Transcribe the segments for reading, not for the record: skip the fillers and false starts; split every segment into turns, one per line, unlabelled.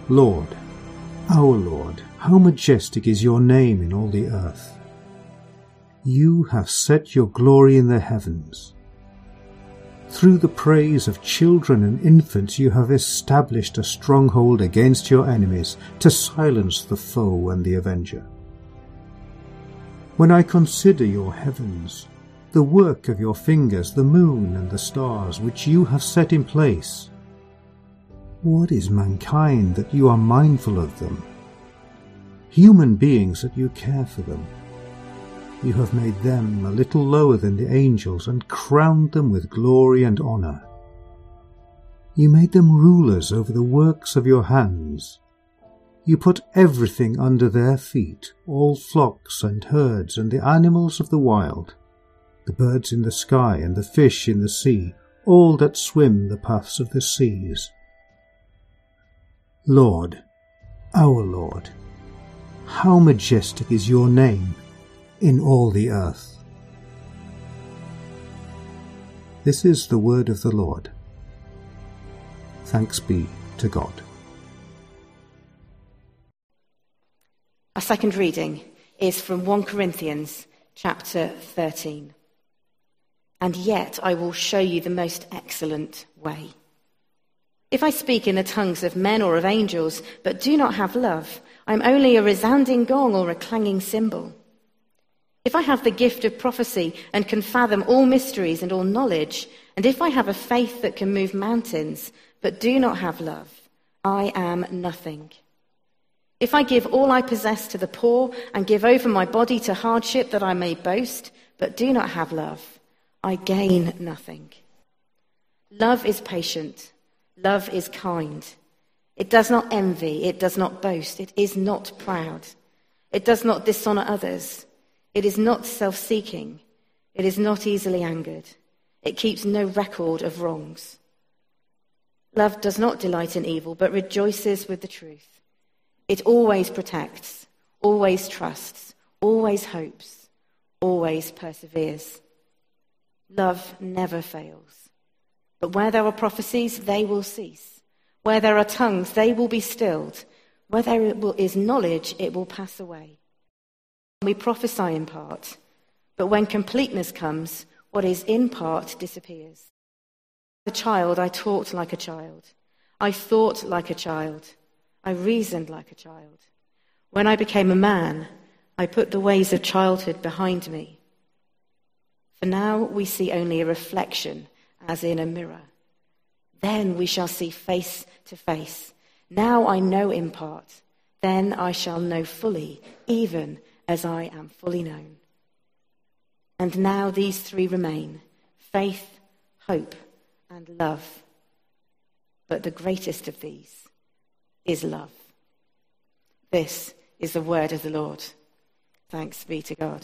Lord, our Lord, how majestic is your name in all the earth. You have set your glory in the heavens. Through the praise of children and infants you have established a stronghold against your enemies to silence the foe and the avenger. When I consider your heavens, the work of your fingers, the moon and the stars which you have set in place, what is mankind that you are mindful of them? Human beings that you care for them. You have made them a little lower than the angels and crowned them with glory and honor. You made them rulers over the works of your hands. You put everything under their feet, all flocks and herds and the animals of the wild, the birds in the sky and the fish in the sea, all that swim the paths of the seas. Lord, our Lord, how majestic is your name in all the earth. This is the word of the Lord. Thanks be to God.
Our second reading is from 1 Corinthians chapter 13. And yet I will show you the most excellent way. If I speak in the tongues of men or of angels, but do not have love, I am only a resounding gong or a clanging cymbal. If I have the gift of prophecy and can fathom all mysteries and all knowledge, and if I have a faith that can move mountains, but do not have love, I am nothing. If I give all I possess to the poor and give over my body to hardship that I may boast, but do not have love, I gain nothing. Love is patient. Love is kind. It does not envy. It does not boast. It is not proud. It does not dishonor others. It is not self-seeking. It is not easily angered. It keeps no record of wrongs. Love does not delight in evil, but rejoices with the truth. It always protects, always trusts, always hopes, always perseveres. Love never fails. But where there are prophecies, they will cease. Where there are tongues, they will be stilled. Where there is knowledge, it will pass away. We prophesy in part, but when completeness comes, what is in part disappears. As a child, I talked like a child. I thought like a child. I reasoned like a child. When I became a man, I put the ways of childhood behind me. For now we see only a reflection, as in a mirror. Then we shall see face to face. Now I know in part. Then I shall know fully, even as I am fully known. And now these three remain: faith, hope, and love. But the greatest of these is love. This is the word of the Lord. Thanks be to God.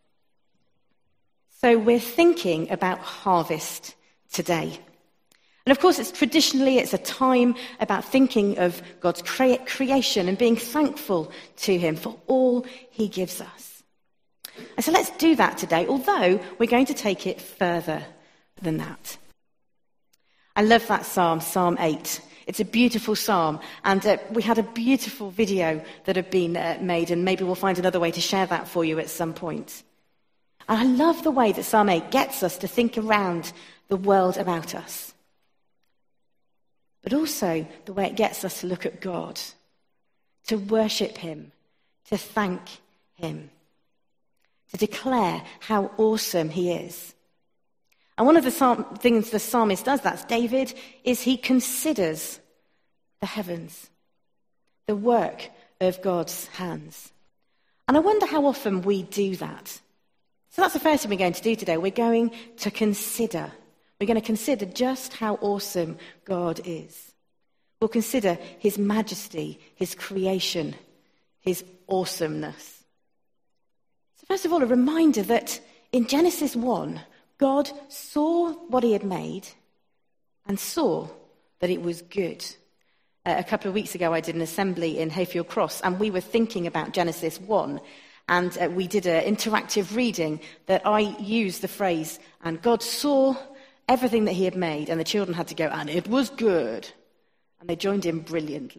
So we're thinking about harvest today. And of course, it's a time about thinking of God's creation and being thankful to him for all he gives us. And so let's do that today, although we're going to take it further than that. I love that psalm, Psalm 8. It's a beautiful psalm, and we had a beautiful video that had been made, and maybe we'll find another way to share that for you at some point. And I love the way that Psalm 8 gets us to think around the world about us, but also the way it gets us to look at God, to worship him, to thank him, to declare how awesome he is. And one of the things the psalmist does, that's David, is he considers the heavens, the work of God's hands. And I wonder how often we do that. So that's the first thing we're going to do today. We're going to consider. We're going to consider just how awesome God is. We'll consider his majesty, his creation, his awesomeness. So first of all, a reminder that in Genesis 1, God saw what he had made and saw that it was good. A couple of weeks ago, I did an assembly in Hayfield Cross, and we were thinking about Genesis 1, and we did an interactive reading that I used the phrase, and God saw everything that he had made, and the children had to go, and it was good. And they joined in brilliantly.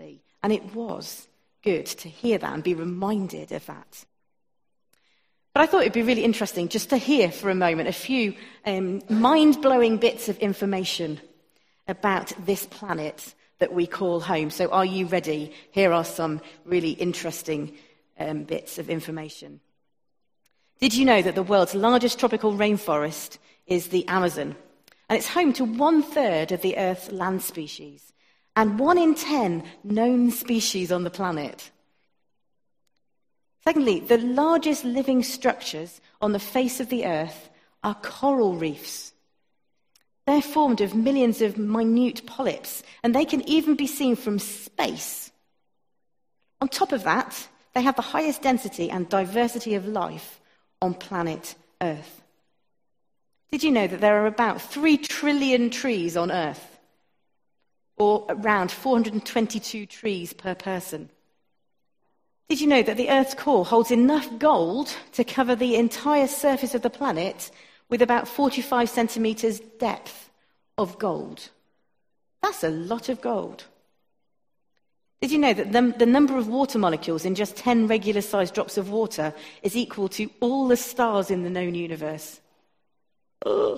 And it was good to hear that and be reminded of that. But I thought it'd be really interesting just to hear for a moment a few mind-blowing bits of information about this planet that we call home. So are you ready? Here are some really interesting bits of information. Did you know that the world's largest tropical rainforest is the Amazon? And it's home to 1/3 of the Earth's land species and 1 in 10 known species on the planet. Secondly, the largest living structures on the face of the Earth are coral reefs. They're formed of millions of minute polyps, and they can even be seen from space. On top of that, they have the highest density and diversity of life on planet Earth. Did you know that there are about 3 trillion trees on Earth, or around 422 trees per person? Did you know that the Earth's core holds enough gold to cover the entire surface of the planet with about 45 centimetres depth of gold? That's a lot of gold. Did you know that the number of water molecules in just 10 regular-sized drops of water is equal to all the stars in the known universe? Ugh.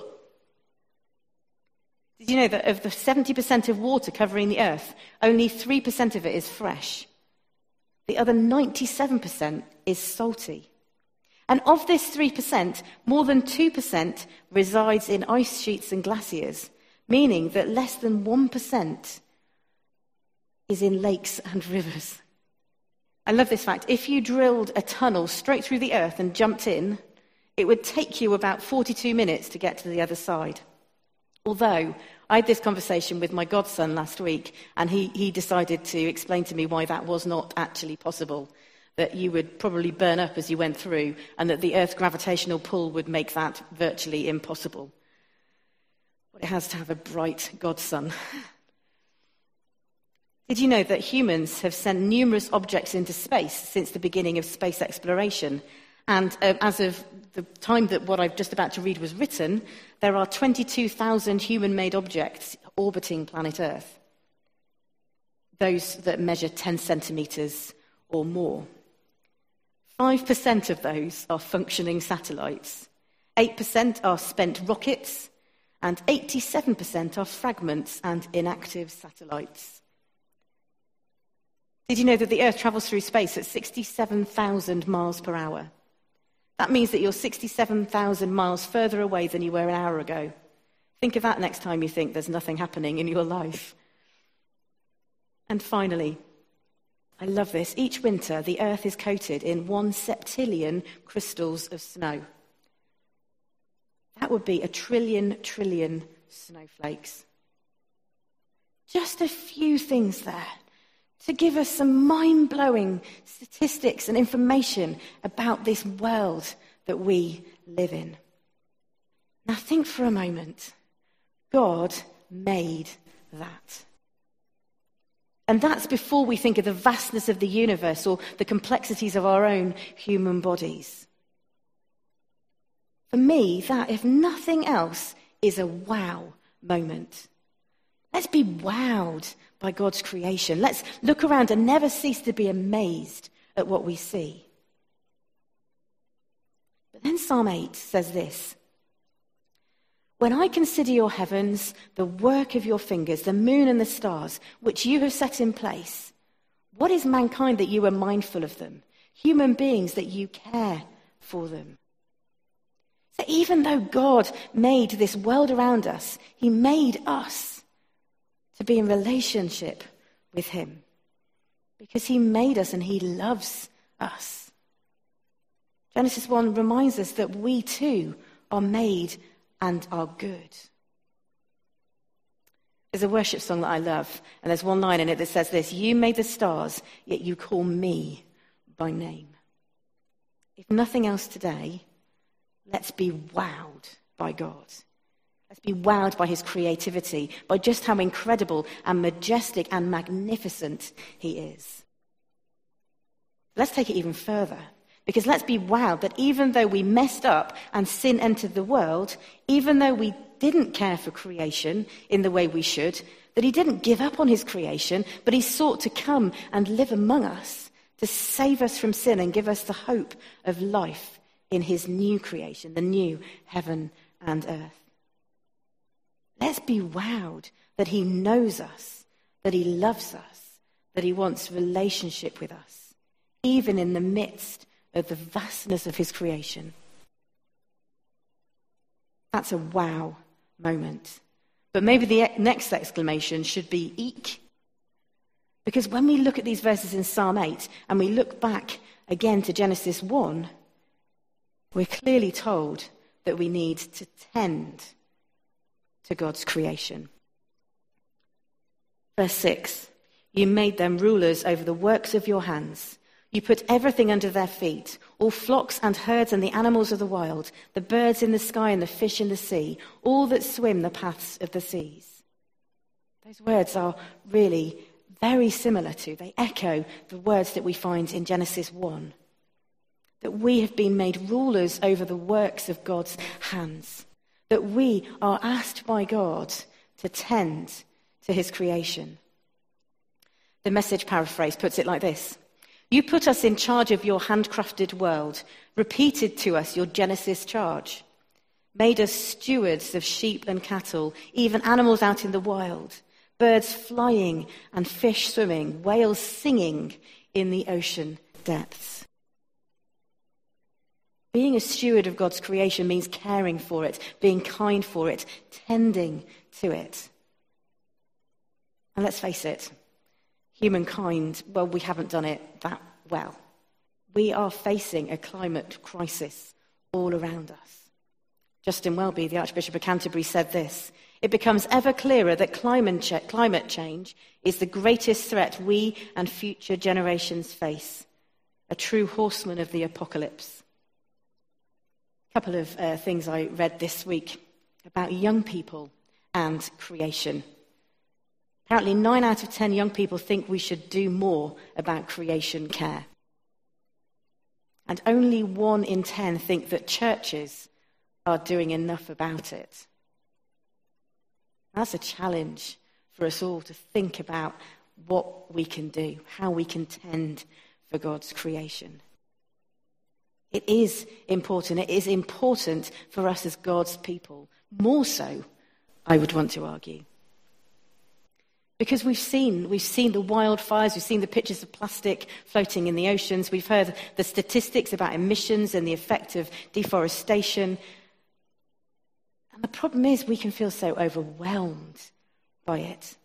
Did you know that of the 70% of water covering the Earth, only 3% of it is fresh? The other 97% is salty. And of this 3%, more than 2% resides in ice sheets and glaciers, meaning that less than 1% is in lakes and rivers. I love this fact. If you drilled a tunnel straight through the Earth and jumped in, it would take you about 42 minutes to get to the other side. Although I had this conversation with my godson last week, and he decided to explain to me why that was not actually possible, that you would probably burn up as you went through, and that the Earth's gravitational pull would make that virtually impossible. But it has to have a bright godson. Did you know that humans have sent numerous objects into space since the beginning of space exploration? And as of the time that what I've just about to read was written, there are 22,000 human-made objects orbiting planet Earth, those that measure 10 centimetres or more. 5% of those are functioning satellites, 8% are spent rockets, and 87% are fragments and inactive satellites. Did you know that the Earth travels through space at 67,000 miles per hour? That means that you're 67,000 miles further away than you were an hour ago. Think of that next time you think there's nothing happening in your life. And finally, I love this. Each winter, the Earth is coated in 1 septillion crystals of snow. That would be 1 trillion snowflakes. Just a few things there to give us some mind-blowing statistics and information about this world that we live in. Now think for a moment. God made that. And that's before we think of the vastness of the universe or the complexities of our own human bodies. For me, that, if nothing else, is a wow moment. Let's be wowed by God's creation. Let's look around and never cease to be amazed at what we see. But then Psalm 8 says this: "When I consider your heavens, the work of your fingers, the moon and the stars, which you have set in place, what is mankind that you are mindful of them, human beings that you care for them?" So even though God made this world around us, he made us to be in relationship with him, because he made us and he loves us. Genesis 1 reminds us that we too are made and are good. There's a worship song that I love, and there's one line in it that says this: "You made the stars, yet you call me by name." If nothing else today, let's be wowed by God. Let's be wowed by his creativity, by just how incredible and majestic and magnificent he is. Let's take it even further, because let's be wowed that even though we messed up and sin entered the world, even though we didn't care for creation in the way we should, that he didn't give up on his creation, but he sought to come and live among us, to save us from sin and give us the hope of life in his new creation, the new heaven and earth. Let's be wowed that he knows us, that he loves us, that he wants relationship with us, even in the midst of the vastness of his creation. That's a wow moment. But maybe the next exclamation should be eek. Because when we look at these verses in Psalm 8 and we look back again to Genesis 1, we're clearly told that we need to tend to God's creation. Verse 6, you made them rulers over the works of your hands. You put everything under their feet, all flocks and herds and the animals of the wild, the birds in the sky and the fish in the sea, all that swim the paths of the seas. Those words are really very similar to, they echo the words that we find in Genesis 1. That we have been made rulers over the works of God's hands. That we are asked by God to tend to his creation. The Message paraphrase puts it like this. You put us in charge of your handcrafted world, repeated to us your Genesis charge, made us stewards of sheep and cattle, even animals out in the wild, birds flying and fish swimming, whales singing in the ocean depths. Being a steward of God's creation means caring for it, being kind for it, tending to it. And let's face it, humankind, well, we haven't done it that well. We are facing a climate crisis all around us. Justin Welby, the Archbishop of Canterbury, said this, it becomes ever clearer that climate change is the greatest threat we and future generations face, a true horseman of the apocalypse. A couple of things I read this week about young people and creation. Apparently 9 out of 10 young people think we should do more about creation care. And only 1 in 10 think that churches are doing enough about it. That's a challenge for us all to think about what we can do, how we can tend for God's creation. It is important. It is important for us as God's people. More so, I would want to argue. Because we've seen the wildfires, we've seen the pictures of plastic floating in the oceans, we've heard the statistics about emissions and the effect of deforestation. And the problem is we can feel so overwhelmed by it.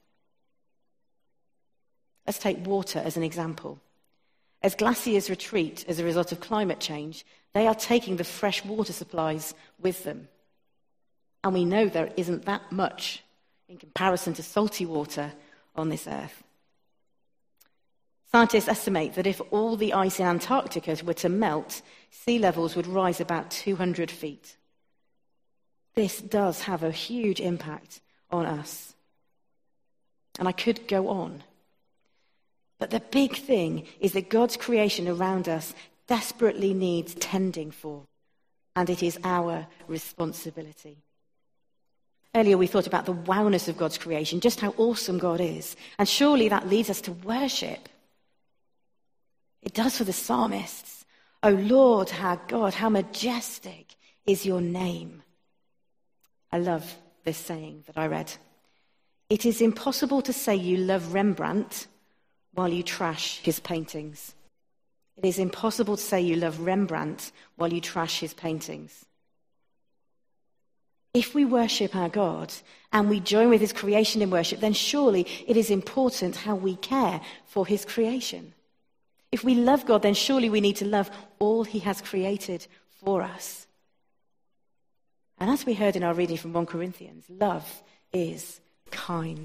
Let's take water as an example. As glaciers retreat as a result of climate change, they are taking the fresh water supplies with them. And we know there isn't that much in comparison to salty water on this earth. Scientists estimate that if all the ice in Antarctica were to melt, sea levels would rise about 200 feet. This does have a huge impact on us. And I could go on. But the big thing is that God's creation around us desperately needs tending for, and it is our responsibility. Earlier we thought about the wowness of God's creation, just how awesome God is, and surely that leads us to worship. It does for the psalmists. Oh Lord, our God, how majestic is your name. I love this saying that I read. It is impossible to say you love Rembrandt while you trash his paintings. It is impossible to say you love Rembrandt while you trash his paintings. If we worship our God and we join with his creation in worship, then surely it is important how we care for his creation. If we love God, then surely we need to love all he has created for us. And as we heard in our reading from 1 Corinthians, love is kind.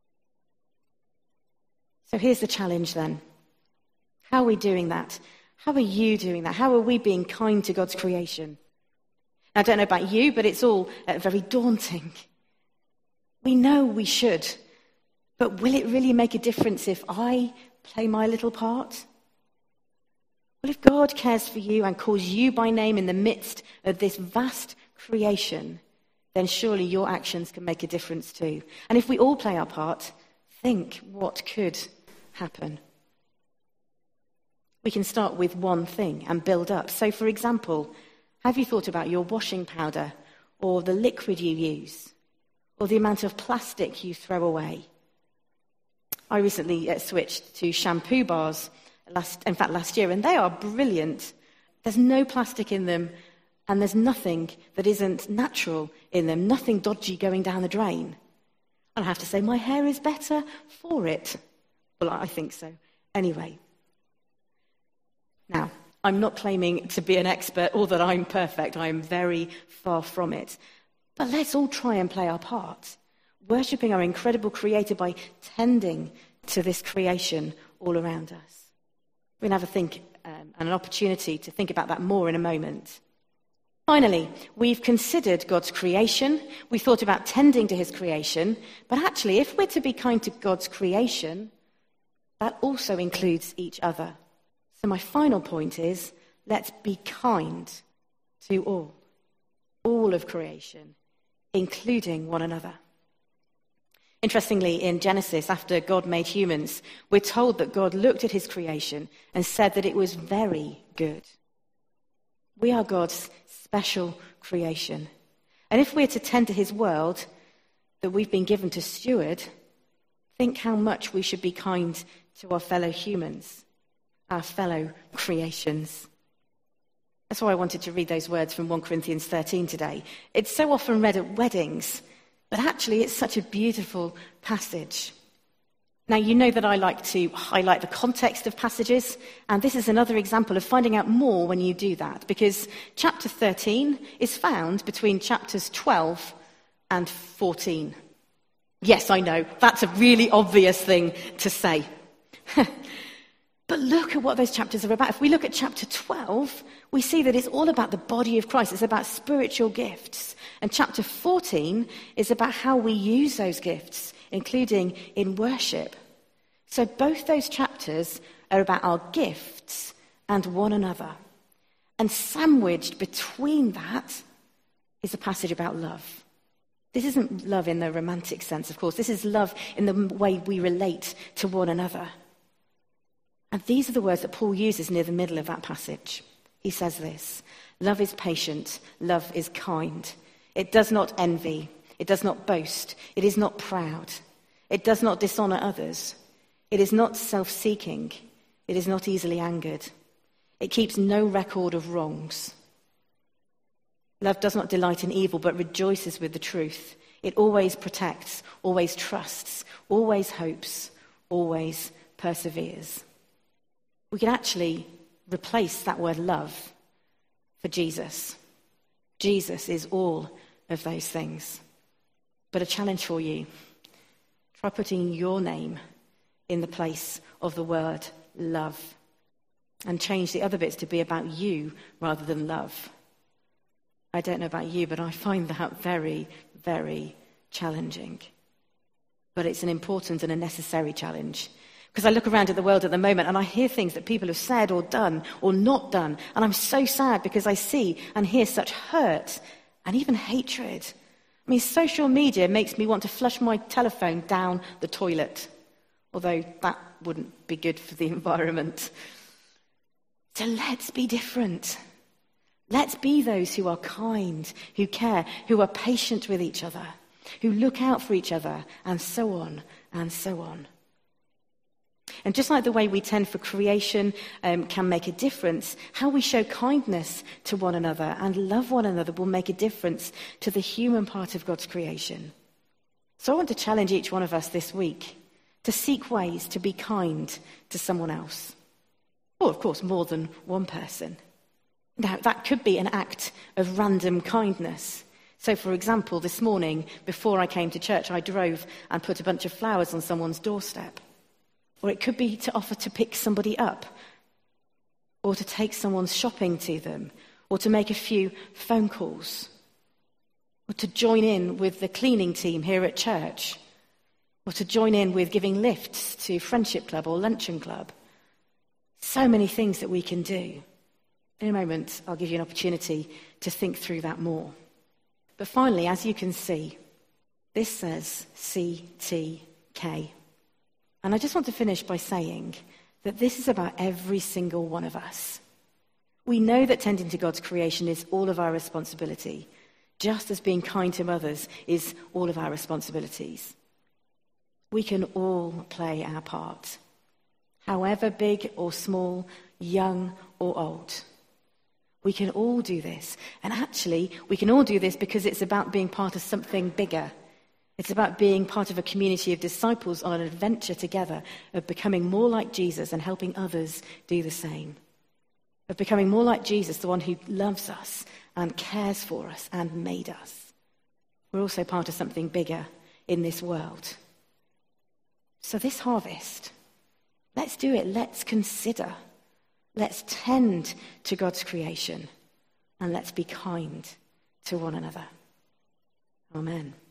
So here's the challenge then. How are we doing that? How are you doing that? How are we being kind to God's creation? I don't know about you, but it's all very daunting. We know we should, but will it really make a difference if I play my little part? Well, if God cares for you and calls you by name in the midst of this vast creation, then surely your actions can make a difference too. And if we all play our part, think what could happen. We can start with one thing and build up. So, for example, have you thought about your washing powder or the liquid you use or the amount of plastic you throw away? I recently switched to shampoo bars last year, and they are brilliant. There's no plastic in them, and there's nothing that isn't natural in them, nothing dodgy going down the drain. And I have to say, my hair is better for it. Well, I think so. Anyway. Now, I'm not claiming to be an expert or that I'm perfect. I am very far from it. But let's all try and play our part, worshipping our incredible Creator by tending to this creation all around us. We're going to have a think and an opportunity to think about that more in a moment. Finally, we've considered God's creation. We thought about tending to his creation. But actually, if we're to be kind to God's creation, that also includes each other. So my final point is, let's be kind to all of creation, including one another. Interestingly, in Genesis, after God made humans, we're told that God looked at his creation and said that it was very good. We are God's special creation. And if we're to tend to his world that we've been given to steward, think how much we should be kind to our fellow humans, our fellow creations. That's why I wanted to read those words from 1 Corinthians 13 today. It's so often read at weddings, but actually it's such a beautiful passage. Now, you know that I like to highlight the context of passages, and this is another example of finding out more when you do that, because chapter 13 is found between chapters 12 and 14. Yes, I know, that's a really obvious thing to say. But look at what those chapters are about. If we look at chapter 12, we see that it's all about the body of Christ. It's about spiritual gifts. And chapter 14 is about how we use those gifts, including in worship. So both those chapters are about our gifts and one another. And sandwiched between that is a passage about love. This isn't love in the romantic sense, of course. This is love in the way we relate to one another. And these are the words that Paul uses near the middle of that passage. He says this: love is patient, love is kind. It does not envy, it does not boast, it is not proud, it does not dishonor others, it is not self-seeking, it is not easily angered, it keeps no record of wrongs. Love does not delight in evil, but rejoices with the truth. It always protects, always trusts, always hopes, always perseveres. We can actually replace that word love for Jesus. Jesus is all of those things. But a challenge for you: try putting your name in the place of the word love and change the other bits to be about you rather than love. I don't know about you, but I find that very, very challenging. But it's an important and a necessary challenge. Because I look around at the world at the moment and I hear things that people have said or done or not done. And I'm so sad because I see and hear such hurt and even hatred. I mean, social media makes me want to flush my telephone down the toilet. Although that wouldn't be good for the environment. So let's be different. Let's be those who are kind, who care, who are patient with each other, who look out for each other, and so on and so on. And just like the way we tend for creation can make a difference, how we show kindness to one another and love one another will make a difference to the human part of God's creation. So I want to challenge each one of us this week to seek ways to be kind to someone else. Or, of course, more than one person. Now, that could be an act of random kindness. So, for example, this morning, before I came to church, I drove and put a bunch of flowers on someone's doorstep. Or it could be to offer to pick somebody up, or to take someone's shopping to them, or to make a few phone calls, or to join in with the cleaning team here at church, or to join in with giving lifts to Friendship Club or Luncheon Club. So many things that we can do. In a moment, I'll give you an opportunity to think through that more. But finally, as you can see, this says CTK. And I just want to finish by saying that this is about every single one of us. We know that tending to God's creation is all of our responsibility, just as being kind to others is all of our responsibilities. We can all play our part, however big or small, young or old. We can all do this. And actually, we can all do this because it's about being part of something bigger. It's about being part of a community of disciples on an adventure together of becoming more like Jesus and helping others do the same. Of becoming more like Jesus, the one who loves us and cares for us and made us. We're also part of something bigger in this world. So this harvest, let's do it. Let's consider. Let's tend to God's creation. And let's be kind to one another. Amen.